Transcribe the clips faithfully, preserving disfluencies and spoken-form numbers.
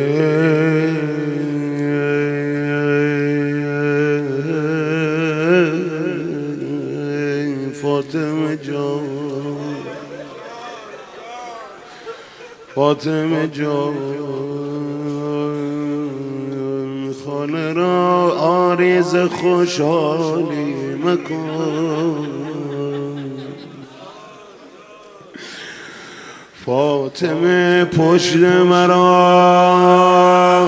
فاطمه جان فاطمه جان خانه را آریز خوشحالی مکن فاطمه پشت مرا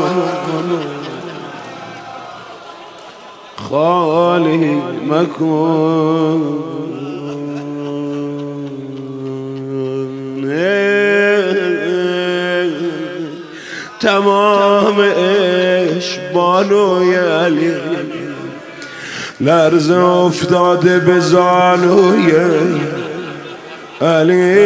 خالی مکن تمام عشق بانوی علی لرز افتاده به زانوی علی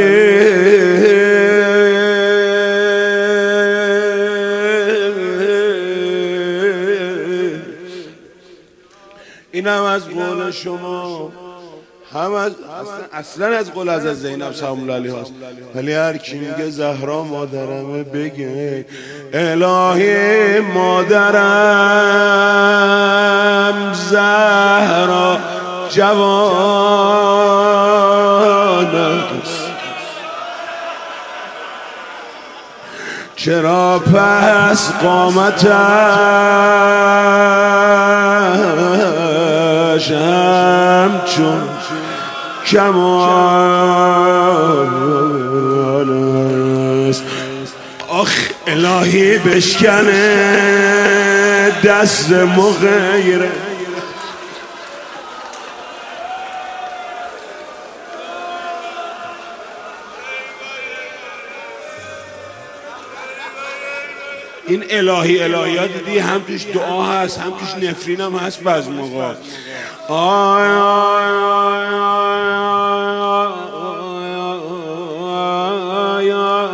اینم از قول شما، هم از اصلا, اصلا از قول از زینب سلام الله علیها هست، ولی هر کی میگه زهرا مادرمه بگه الهی مادرم زهرا جوان است، چرا پس قامتش همچون کمان است. آخ الهی بشکنه دست مغیره این الهی الهیات دیدی هم توش دعا هست هم توش نفرین هم هست بعض موقع. آی آی آی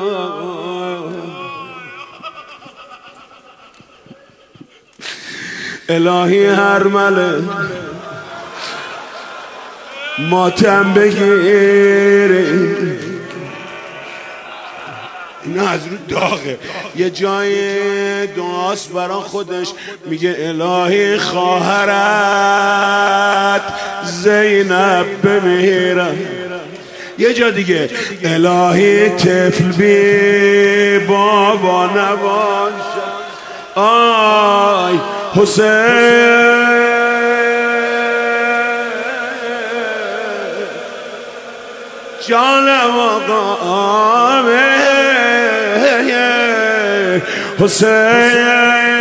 الهی هر مله ماتم بگیری. اینا از رو داغه، یه جای دعاست برا خودش، میگه الهی خواهرت زینب بمیرم. یه جا دیگه الهی طفل بی بابا نباشم. آی حسین جانم آقا حسین